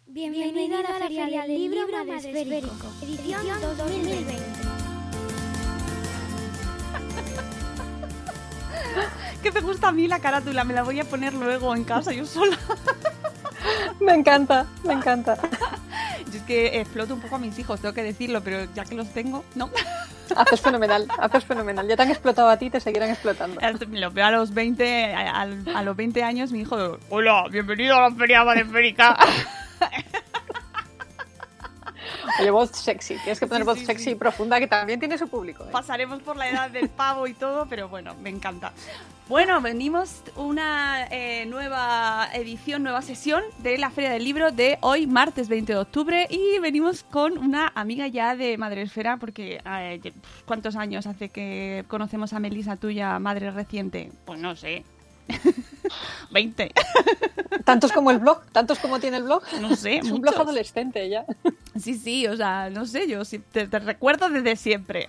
Bienvenido a la Feria del Libro Madresférico, edición 2020. Que me gusta a mí la carátula, me la voy a poner luego en casa yo sola. Me encanta, me encanta. Yo es que exploto un poco a mis hijos, tengo que decirlo, pero ya que los tengo, no. Haces fenomenal, haces fenomenal. Ya te han explotado a ti, te seguirán explotando. Lo veo a los 20, a los 20 años, mi hijo, hola, bienvenido a la Feria Madresférica. Oye, voz sexy, tienes que poner voz sexy y profunda, que también tiene su público, ¿eh? Pasaremos por la edad del pavo y todo, pero bueno, me encanta. Bueno, venimos una nueva edición, nueva sesión de la Feria del Libro de hoy, martes 20 de octubre, y venimos con una amiga ya de Madresfera, porque ¿cuántos años hace que conocemos a Melissa, tuya madre reciente? Pues no sé. 20. ¿Tantos como el blog? ¿Tantos como tiene el blog? No sé, es un muchos. blog adolescente ya. Sí, o sea, no sé, yo te recuerdo desde siempre.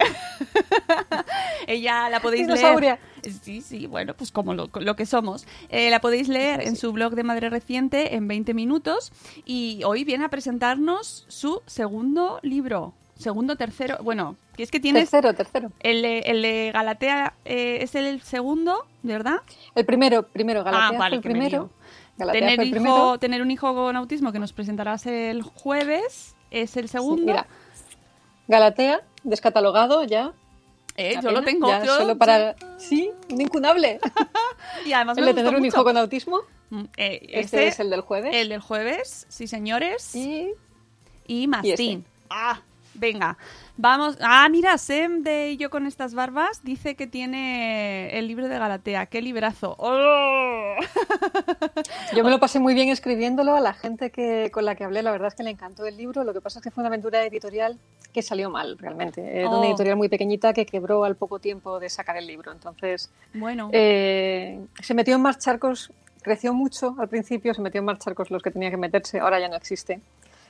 Ella la podéis Dinosauria. leer. Sí, bueno, pues como lo que somos. La podéis leer en su blog de Madre Reciente en 20 minutos. Y hoy viene a presentarnos su segundo libro. Tercero, bueno, que es que tienes... Tercero. El de Galatea es el segundo, ¿verdad? El primero, Galatea vale, fue el primero. Galatea fue el primero. Tener un hijo con autismo que nos presentarás el jueves es el segundo. Sí, mira, Galatea, descatalogado ya. Yo lo tengo. Ya, solo para... Sí, un incunable. Y además el de tener un hijo con autismo. Este es el del jueves. El del jueves, sí señores. Y Mastín. Este. Venga, vamos. Mira, Sem de Yo con estas barbas dice que tiene el libro de Galatea. ¡Qué librazo! ¡Oh! Yo me lo pasé muy bien escribiéndolo. A la gente con la que hablé, la verdad es que le encantó el libro. Lo que pasa es que fue una aventura editorial que salió mal, realmente. Era una editorial muy pequeñita que quebró al poco tiempo de sacar el libro. Entonces, bueno, se metió en más charcos. Creció mucho al principio, se metió en más charcos los que tenía que meterse. Ahora ya no existe.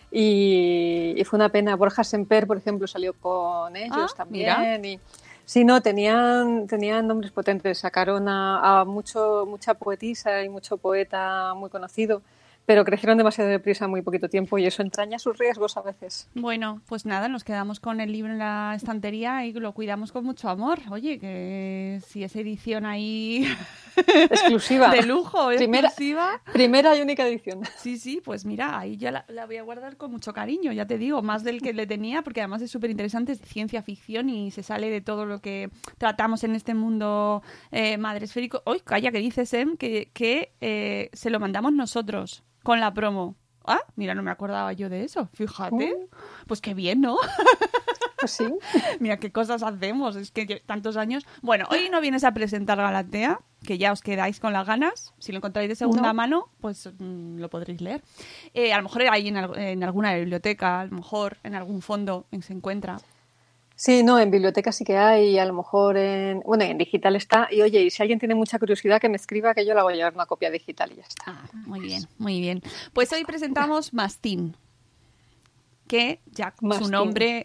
Y fue una pena. Borja Semper, por ejemplo, salió con ellos también. Y, sí, no, tenían nombres potentes. Sacaron a mucha poetisa y mucho poeta muy conocido, pero crecieron demasiado deprisa en muy poquito tiempo y eso entraña sus riesgos a veces. Bueno, pues nada, nos quedamos con el libro en la estantería y lo cuidamos con mucho amor. Oye, que si es edición ahí... exclusiva. De lujo, exclusiva. Primera y única edición. Sí, pues mira, ahí ya la voy a guardar con mucho cariño, ya te digo, más del que le tenía, porque además es súper interesante, es ciencia ficción y se sale de todo lo que tratamos en este mundo madresférico. ¡Uy, calla, que dices, Em! Que se lo mandamos nosotros con la promo. Mira, no me acordaba yo de eso, fíjate. Pues qué bien, ¿no? Pues sí. Mira qué cosas hacemos, es que tantos años... Bueno, hoy no vienes a presentar Galatea, que ya os quedáis con las ganas. Si lo encontráis de segunda mano, pues lo podréis leer. A lo mejor ahí en alguna biblioteca, a lo mejor en algún fondo se encuentra. Sí, no, en biblioteca sí que hay, a lo mejor en digital está. Y oye, y si alguien tiene mucha curiosidad, que me escriba, que yo la voy a llevar una copia digital y ya está. Muy bien. Pues hoy presentamos Mastín, que ya su nombre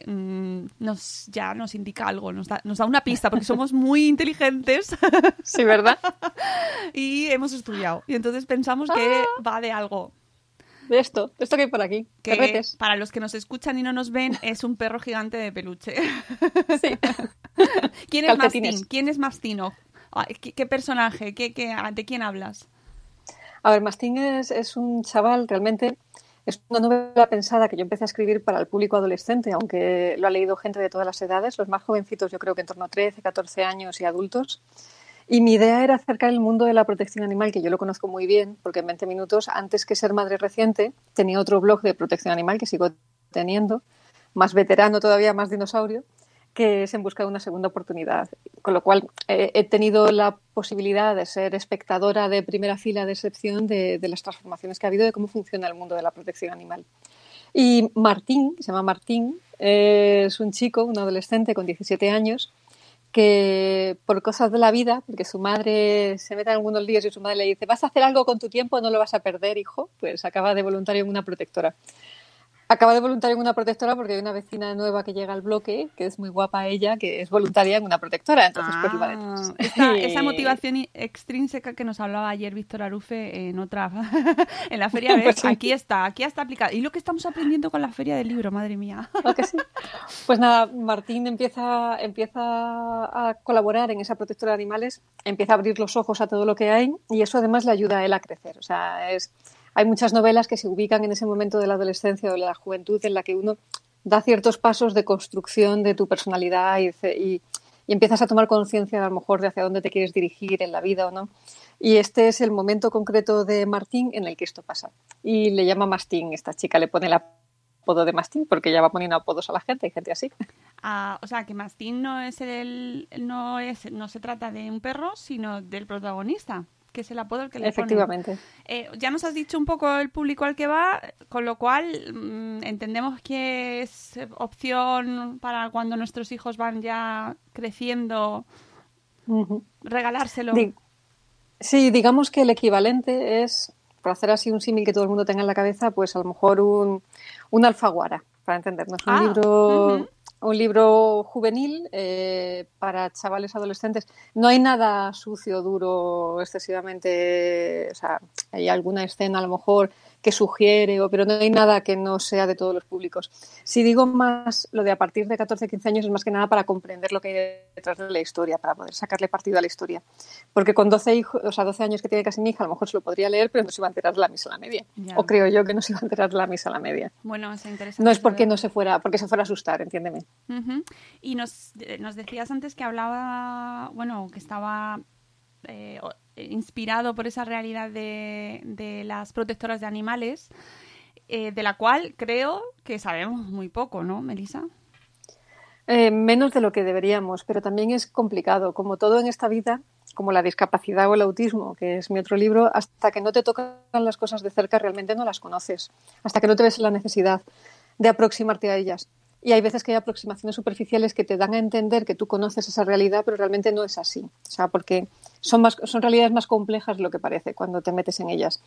nos indica algo, nos da una pista, porque somos muy inteligentes. Sí, ¿verdad? Y hemos estudiado. Y entonces pensamos que va de algo. De esto que hay por aquí. Que para los que nos escuchan y no nos ven, es un perro gigante de peluche. Sí. ¿Quién es Mastino? ¿Qué personaje? ¿De quién hablas? A ver, Mastín es un chaval, realmente es una novela pensada que yo empecé a escribir para el público adolescente, aunque lo ha leído gente de todas las edades, los más jovencitos yo creo que en torno a 13, 14 años y adultos. Y mi idea era acercar el mundo de la protección animal, que yo lo conozco muy bien, porque en 20 minutos, antes que ser madre reciente, tenía otro blog de protección animal que sigo teniendo, más veterano todavía, más dinosaurio, que es En busca de una segunda oportunidad. Con lo cual he tenido la posibilidad de ser espectadora de primera fila de excepción de las transformaciones que ha habido, de cómo funciona el mundo de la protección animal. Y Martín, que se llama Martín, es un chico, un adolescente con 17 años, que por cosas de la vida, porque su madre se mete en algunos líos y su madre le dice: vas a hacer algo con tu tiempo, no lo vas a perder, hijo, pues acaba de voluntario en una protectora. Acaba de voluntaria en una protectora porque hay una vecina nueva que llega al bloque, que es muy guapa ella, que es voluntaria en una protectora, entonces pues iba detrás. Esa motivación extrínseca que nos hablaba ayer Víctor Arufe en otra en la feria, ¿ves? Pues sí. Aquí está aplicado. Y lo que estamos aprendiendo con la feria del libro, madre mía. ¿A que sí? Pues nada, Martín empieza a colaborar en esa protectora de animales, empieza a abrir los ojos a todo lo que hay y eso además le ayuda a él a crecer. O sea, hay muchas novelas que se ubican en ese momento de la adolescencia o de la juventud en la que uno da ciertos pasos de construcción de tu personalidad y empiezas a tomar conciencia a lo mejor de hacia dónde te quieres dirigir en la vida o no. Y este es el momento concreto de Martín en el que esto pasa. Y le llama Mastín, esta chica le pone el apodo de Mastín porque ya va poniendo apodos a la gente, hay gente así. O sea, que Mastín no se trata de un perro, sino del protagonista, que es el apodo al que le Efectivamente. ponen. Ya nos has dicho un poco el público al que va, con lo cual entendemos que es opción para cuando nuestros hijos van ya creciendo, regalárselo. Sí, digamos que el equivalente es, por hacer así un símil que todo el mundo tenga en la cabeza, pues a lo mejor un Alfaguara, para entendernos. Un libro juvenil para chavales adolescentes. No hay nada sucio, duro, excesivamente. O sea, hay alguna escena a lo mejor que sugiere, pero no hay nada que no sea de todos los públicos. Si digo más lo de a partir de 14, 15 años es más que nada para comprender lo que hay detrás de la historia, para poder sacarle partido a la historia. Porque con 12 años que tiene casi mi hija, a lo mejor se lo podría leer, pero no se iba a enterar de la misa a la media. Ya. O creo yo que no se iba a enterar de la misa a la media. Bueno, es interesante. No es porque porque se fuera a asustar, entiéndeme. Uh-huh. Y nos decías antes que hablaba, que estaba inspirado por esa realidad de las protectoras de animales, de la cual creo que sabemos muy poco, ¿no, Melissa? Menos de lo que deberíamos, pero también es complicado. Como todo en esta vida, como la discapacidad o el autismo, que es mi otro libro, hasta que no te tocan las cosas de cerca realmente no las conoces, hasta que no te ves la necesidad de aproximarte a ellas. Y hay veces que hay aproximaciones superficiales que te dan a entender que tú conoces esa realidad, pero realmente no es así. O sea, porque son realidades más complejas de lo que parece cuando te metes en ellas.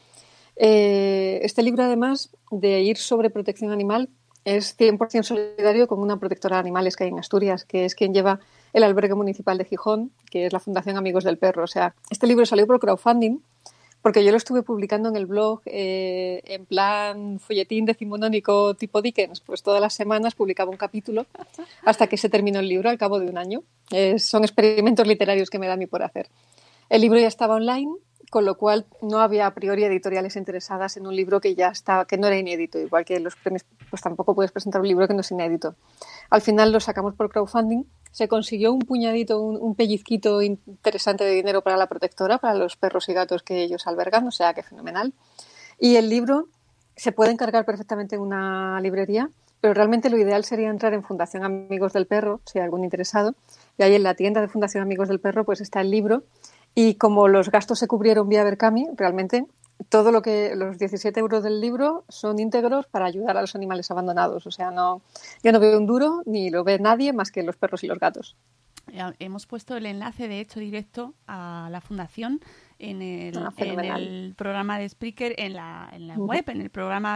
Este libro, además de ir sobre protección animal, es 100% solidario con una protectora de animales que hay en Asturias, que es quien lleva el albergue municipal de Gijón, que es la Fundación Amigos del Perro. O sea, este libro salió por crowdfunding, porque yo lo estuve publicando en el blog en plan folletín decimonónico tipo Dickens, pues todas las semanas publicaba un capítulo hasta que se terminó el libro al cabo de un año. Son experimentos literarios que me da a mí por hacer. El libro ya estaba online, con lo cual no había a priori editoriales interesadas en un libro que no era inédito, igual que los premios, pues tampoco puedes presentar un libro que no es inédito. Al final lo sacamos por crowdfunding, se consiguió un puñadito, un pellizquito interesante de dinero para la protectora, para los perros y gatos que ellos albergan, o sea que fenomenal. Y el libro se puede encargar perfectamente en una librería, pero realmente lo ideal sería entrar en Fundación Amigos del Perro, si hay algún interesado, y ahí en la tienda de Fundación Amigos del Perro pues está el libro. Y como los gastos se cubrieron vía Berkami, realmente los 17 euros del libro son íntegros para ayudar a los animales abandonados. O sea, yo no veo un duro ni lo ve nadie más que los perros y los gatos. Hemos puesto el enlace, de hecho, directo a la fundación en el programa de Spreaker, en la web, en el programa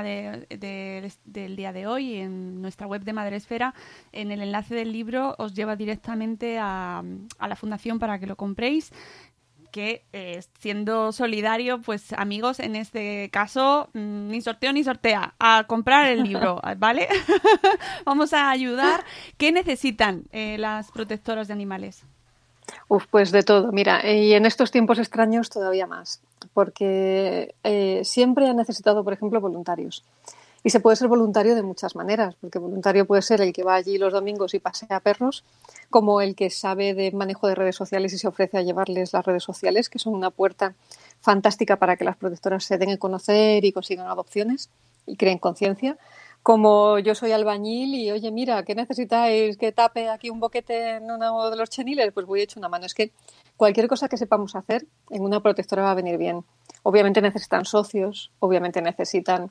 del día de hoy, en nuestra web de Madresfera. En el enlace del libro os lleva directamente a la fundación para que lo compréis. Que siendo solidario, pues amigos, en este caso, ni sorteo ni sortea, a comprar el libro, ¿vale? Vamos a ayudar. ¿Qué necesitan las protectoras de animales? Pues de todo, mira, y en estos tiempos extraños todavía más, porque siempre han necesitado, por ejemplo, voluntarios. Y se puede ser voluntario de muchas maneras, porque voluntario puede ser el que va allí los domingos y pasea perros, como el que sabe de manejo de redes sociales y se ofrece a llevarles las redes sociales, que son una puerta fantástica para que las protectoras se den a conocer y consigan adopciones y creen conciencia. Como yo soy albañil y, oye, mira, ¿qué necesitáis? ¿Que tape aquí un boquete en uno de los cheniles? Pues voy a echar una mano. Es que cualquier cosa que sepamos hacer en una protectora va a venir bien. Obviamente necesitan socios, obviamente necesitan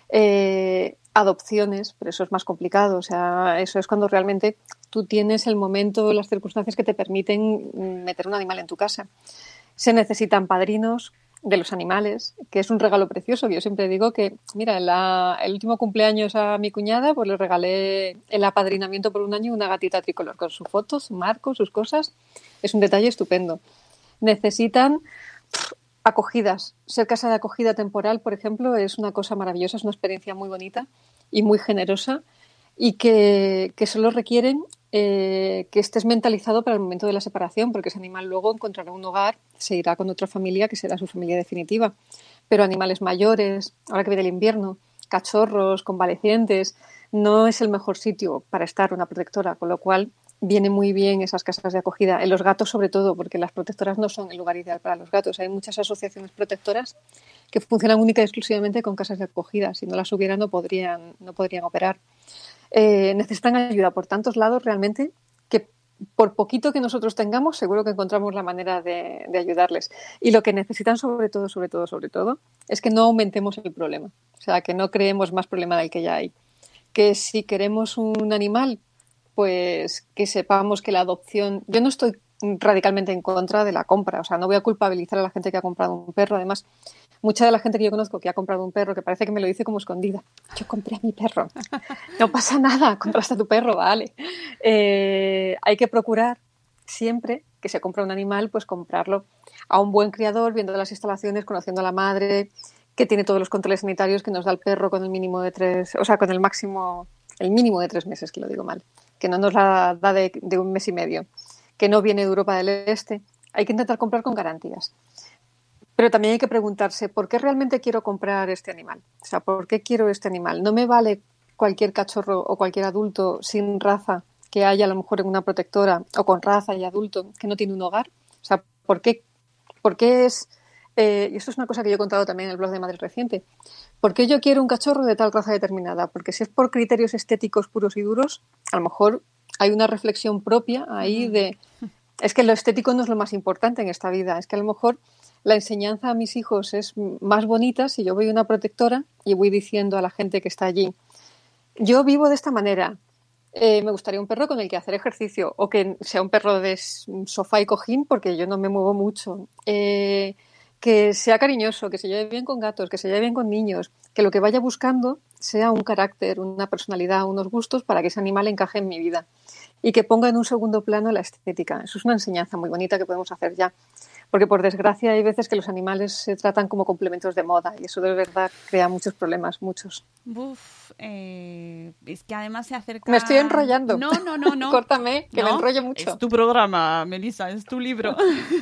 adopciones, pero eso es más complicado. O sea, eso es cuando realmente tú tienes el momento, las circunstancias que te permiten meter un animal en tu casa. Se necesitan padrinos, de los animales, que es un regalo precioso, que yo siempre digo que, mira, el último cumpleaños a mi cuñada, pues le regalé el apadrinamiento por un año una gatita tricolor, con su foto, su marco, sus cosas. Es un detalle estupendo. Necesitan acogidas. Ser casa de acogida temporal, por ejemplo, es una cosa maravillosa, es una experiencia muy bonita y muy generosa, y que solo requieren que estés mentalizado para el momento de la separación, porque ese animal luego encontrará un hogar, se irá con otra familia que será su familia definitiva. Pero animales mayores, ahora que viene el invierno, cachorros, convalecientes, no es el mejor sitio para estar una protectora, con lo cual viene muy bien esas casas de acogida. En los gatos sobre todo, porque las protectoras no son el lugar ideal para los gatos. Hay muchas asociaciones protectoras que funcionan única y exclusivamente con casas de acogida. Si no las hubiera no podrían operar. Necesitan ayuda por tantos lados realmente, que por poquito que nosotros tengamos seguro que encontramos la manera de ayudarles. Y lo que necesitan sobre todo es que no aumentemos el problema, o sea, que no creemos más problema del que ya hay. Que si queremos un animal, pues que sepamos que la adopción... Yo no estoy radicalmente en contra de la compra, o sea, no voy a culpabilizar a la gente que ha comprado un perro. Además, mucha de la gente que yo conozco que ha comprado un perro, que parece que me lo dice como escondida. Yo compré a mi perro. No pasa nada, compraste a tu perro, vale. Hay que procurar siempre que se compra un animal, pues comprarlo a un buen criador, viendo las instalaciones, conociendo a la madre, que tiene todos los controles sanitarios que nos da el perro con el mínimo de 3, o sea, con el mínimo de 3 meses, que lo digo mal, que no nos la da de 1 mes y medio, que no viene de Europa del Este. Hay que intentar comprar con garantías. Pero también hay que preguntarse, ¿por qué realmente quiero comprar este animal? O sea, ¿por qué quiero este animal? No me vale cualquier cachorro o cualquier adulto sin raza que haya a lo mejor en una protectora, o con raza y adulto que no tiene un hogar. O sea, ¿por qué es...? Y esto es una cosa que yo he contado también en el blog de Madre Reciente. ¿Por qué yo quiero un cachorro de tal raza determinada? Porque si es por criterios estéticos puros y duros, a lo mejor hay una reflexión propia ahí de... Es que lo estético no es lo más importante en esta vida. Es que a lo mejor la enseñanza a mis hijos es más bonita si yo voy a una protectora y voy diciendo a la gente que está allí, yo vivo de esta manera, me gustaría un perro con el que hacer ejercicio, o que sea un perro de sofá y cojín porque yo no me muevo mucho, que sea cariñoso, que se lleve bien con gatos, que se lleve bien con niños, que lo que vaya buscando sea un carácter, una personalidad, unos gustos para que ese animal encaje en mi vida y que ponga en un segundo plano la estética. Eso es una enseñanza muy bonita que podemos hacer ya. Porque, por desgracia, hay veces que los animales se tratan como complementos de moda y eso de verdad crea muchos problemas, muchos. Es que además se acerca... Me estoy enrollando. No. Córtame, que no, me enrollo mucho. Es tu programa, Melissa, es tu libro.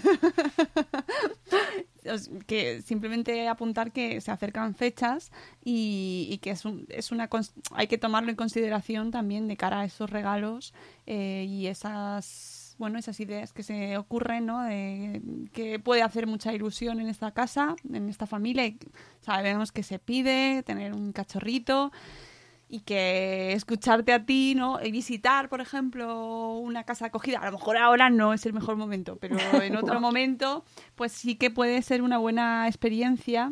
Que simplemente apuntar que se acercan fechas y que hay que tomarlo en consideración también de cara a esos regalos y esas ideas que se ocurren, ¿no? De que puede hacer mucha ilusión en esta casa, en esta familia. Y sabemos que se pide tener un cachorrito y que escucharte a ti, ¿no? Y visitar, por ejemplo, una casa acogida. A lo mejor ahora no es el mejor momento, pero en otro momento, pues sí que puede ser una buena experiencia.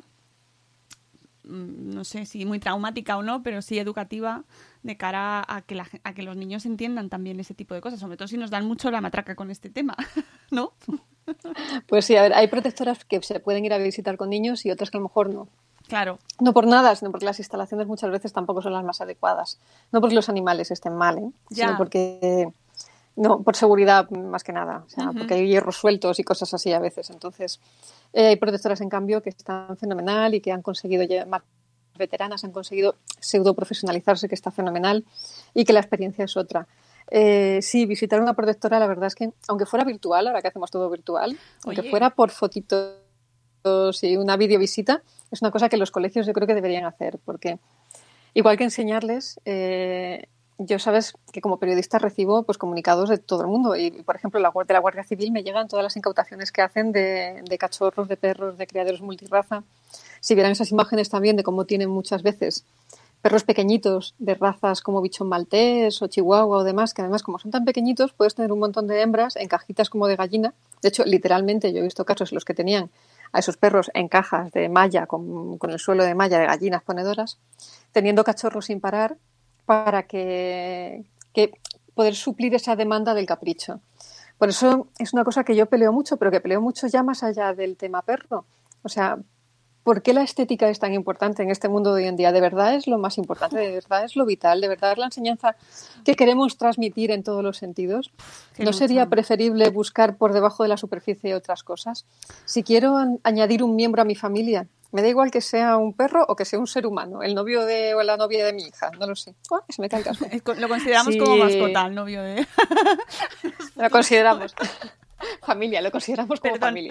No sé si muy traumática o no, pero sí educativa de cara a que los niños entiendan también ese tipo de cosas, sobre todo si nos dan mucho la matraca con este tema, ¿no? Pues sí, a ver, hay protectoras que se pueden ir a visitar con niños y otras que a lo mejor no. Claro. No por nada, sino porque las instalaciones muchas veces tampoco son las más adecuadas. No porque los animales estén mal, sino porque... No, por seguridad más que nada, o sea, porque hay hierros sueltos y cosas así a veces. Entonces, hay protectoras, en cambio, que están fenomenal y que han conseguido más veteranas, han conseguido pseudo profesionalizarse, que está fenomenal, y que la experiencia es otra. Sí, visitar una protectora, la verdad es que, aunque fuera virtual, ahora que hacemos todo virtual, aunque fuera por fotitos y una videovisita, es una cosa que los colegios yo creo que deberían hacer, porque igual que enseñarles... Yo sabes que como periodista recibo pues comunicados de todo el mundo y, por ejemplo, de la Guardia Civil me llegan todas las incautaciones que hacen de cachorros, de perros, de criaderos multirraza. Si vieran esas imágenes también de cómo tienen muchas veces perros pequeñitos de razas como bichón maltés o chihuahua o demás, que además como son tan pequeñitos puedes tener un montón de hembras en cajitas como de gallina. De hecho, literalmente yo he visto casos en los que tenían a esos perros en cajas de malla con el suelo de malla de gallinas ponedoras, teniendo cachorros sin parar, para que poder suplir esa demanda del capricho. Por eso es una cosa que yo peleo mucho, pero que peleo mucho ya más allá del tema perro. O sea, ¿por qué la estética es tan importante en este mundo de hoy en día? ¿De verdad es lo más importante? ¿De verdad es lo vital? ¿De verdad es la enseñanza que queremos transmitir en todos los sentidos? ¿No sería preferible buscar por debajo de la superficie otras cosas? Si quiero añadir un miembro a mi familia, me da igual que sea un perro o que sea un ser humano, el novio o la novia de mi hija, no lo sé. Se me cae el casco. Lo consideramos como mascota, el novio de... Lo consideramos. Familia, lo consideramos como familia.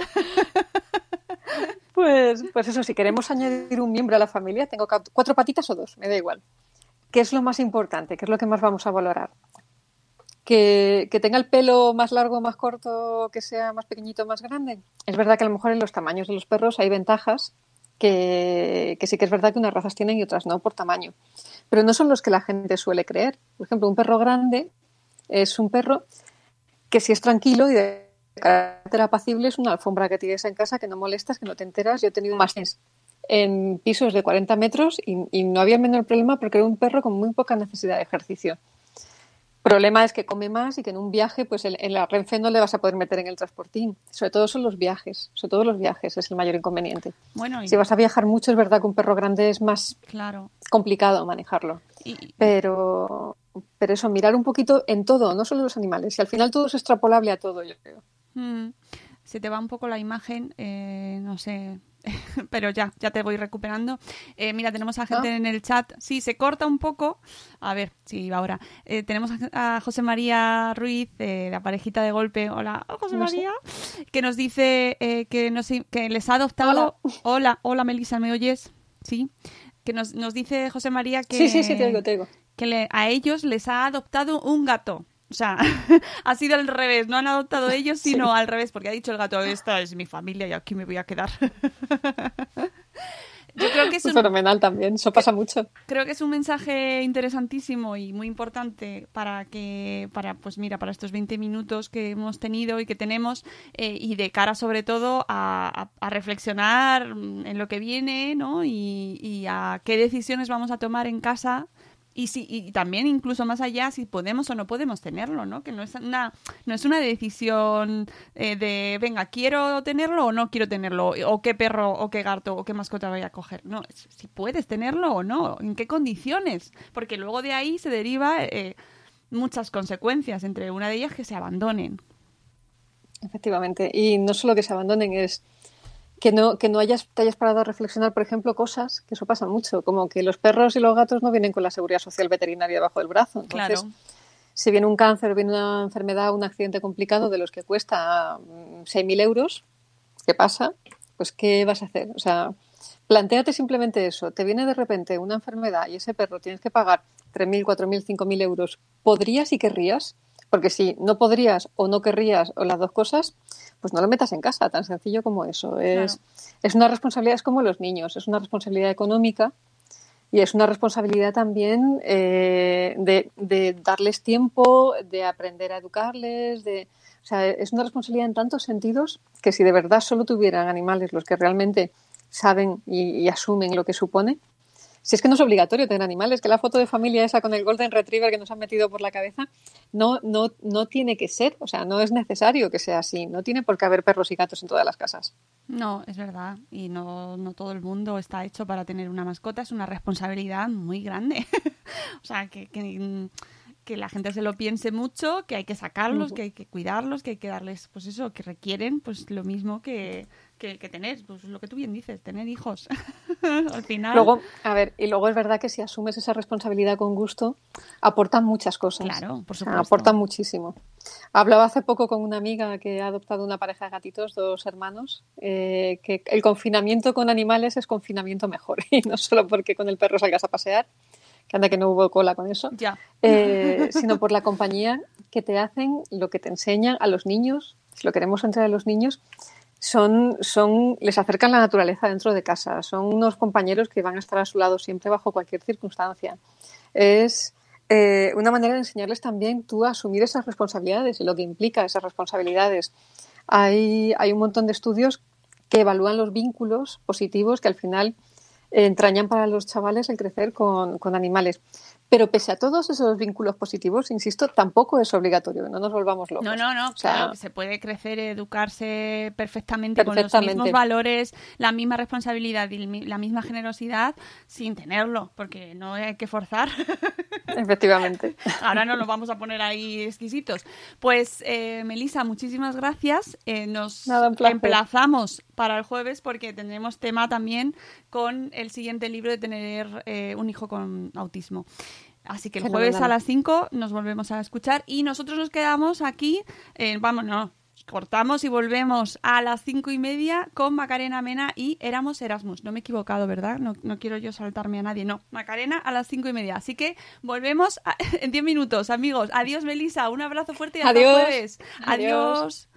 Pues eso, si queremos añadir un miembro a la familia, tengo 4 patitas o 2, me da igual. ¿Qué es lo más importante? ¿Qué es lo que más vamos a valorar? ¿Que tenga el pelo más largo, más corto, que sea más pequeñito, más grande? Es verdad que a lo mejor en los tamaños de los perros hay ventajas que sí que es verdad que unas razas tienen y otras no por tamaño. Pero no son los que la gente suele creer. Por ejemplo, un perro grande es un perro que si es tranquilo y de carácter apacible es una alfombra que tienes en casa que no molestas, que no te enteras. Yo he tenido más en pisos de 40 metros y no había menor problema porque era un perro con muy poca necesidad de ejercicio. El problema es que come más y que en un viaje, pues en la Renfe no le vas a poder meter en el transportín. Sobre todo son los viajes. Sobre todo los viajes es el mayor inconveniente. Bueno, si vas a viajar mucho, es verdad que un perro grande es más complicado manejarlo. Pero eso, mirar un poquito en todo, no solo los animales. Y al final todo es extrapolable a todo, yo creo. Se te va un poco la imagen, no sé... pero ya te voy recuperando. Mira, tenemos a gente en el chat. Sí, se corta un poco. A ver, sí, ahora. Tenemos a José María Ruiz, la parejita de golpe. Hola, José María. Que nos dice que les ha adoptado... Hola, Melissa, ¿me oyes? Sí. Que nos dice José María que... Sí, te oigo. Que a ellos les ha adoptado un gato. O sea, ha sido al revés, no han adoptado ellos, sino al revés, porque ha dicho el gato, esta es mi familia y aquí me voy a quedar. Yo creo que es fenomenal también, eso pasa mucho. Creo que es un mensaje interesantísimo y muy importante para estos 20 minutos que hemos tenido y que tenemos, y de cara sobre todo a reflexionar en lo que viene, ¿no? Y a qué decisiones vamos a tomar en casa. Y también incluso más allá si podemos o no podemos tenerlo, ¿no? Que no es una decisión de venga, quiero tenerlo o no quiero tenerlo, o qué perro o qué gato o qué mascota voy a coger. No, es si puedes tenerlo o no, en qué condiciones, porque luego de ahí se deriva muchas consecuencias, entre una de ellas que se abandonen. Efectivamente, y no solo que se abandonen, es que no te hayas parado a reflexionar, por ejemplo, cosas, que eso pasa mucho, como que los perros y los gatos no vienen con la seguridad social veterinaria debajo del brazo. Entonces, si viene un cáncer, viene una enfermedad, un accidente complicado de los que cuesta 6.000 euros, ¿qué pasa? Pues, ¿qué vas a hacer? O sea, plantéate simplemente eso. Te viene de repente una enfermedad y ese perro tienes que pagar 3.000, 4.000, 5.000 euros. ¿Podrías y querrías? Porque si no podrías o no querrías o las dos cosas, pues no lo metas en casa, tan sencillo como eso. Es una responsabilidad, es como los niños, es una responsabilidad económica y es una responsabilidad también de darles tiempo, de aprender a educarles, o sea, es una responsabilidad en tantos sentidos que si de verdad solo tuvieran animales los que realmente saben y asumen lo que supone. Si es que no es obligatorio tener animales, que la foto de familia esa con el Golden Retriever que nos han metido por la cabeza no tiene que ser, o sea, no es necesario que sea así, no tiene por qué haber perros y gatos en todas las casas. No, es verdad, y no todo el mundo está hecho para tener una mascota, es una responsabilidad muy grande. O sea, que la gente se lo piense mucho, que hay que sacarlos, que hay que cuidarlos, que hay que darles, pues eso, que requieren pues lo mismo que tener, pues lo que tú bien dices, tener hijos. Al final. Luego es verdad que si asumes esa responsabilidad con gusto, aportan muchas cosas. Claro, por supuesto. O sea, aportan muchísimo. Hablaba hace poco con una amiga que ha adoptado una pareja de gatitos, 2 hermanos, que el confinamiento con animales es confinamiento mejor. Y no solo porque con el perro salgas a pasear, que anda que no hubo cola con eso, sino por la compañía que te hacen, lo que te enseñan a los niños, si lo queremos entrar a los niños, les acercan la naturaleza dentro de casa, son unos compañeros que van a estar a su lado siempre bajo cualquier circunstancia. Es una manera de enseñarles también tú a asumir esas responsabilidades y lo que implica esas responsabilidades. Hay un montón de estudios que evalúan los vínculos positivos que al final entrañan para los chavales el crecer con animales. Pero pese a todos esos vínculos positivos, insisto, tampoco es obligatorio, no nos volvamos locos. No, O sea, claro, que se puede crecer, educarse perfectamente con los mismos valores, la misma responsabilidad y la misma generosidad sin tenerlo, porque no hay que forzar. Efectivamente. Ahora no nos vamos a poner ahí exquisitos. Pues, Melissa, muchísimas gracias. Nos emplazamos para el jueves porque tendremos tema también con el siguiente libro de tener un hijo con autismo. Así que el jueves a las 5 nos volvemos a escuchar y nosotros nos quedamos aquí, cortamos y volvemos a las 5:30 con Macarena Mena y Éramos Erasmus. No me he equivocado, ¿verdad? No quiero yo saltarme a nadie. No, Macarena a las 5:30. Así que volvemos en 10 minutos, amigos. Adiós, Melissa. Un abrazo fuerte y hasta el jueves. Adiós.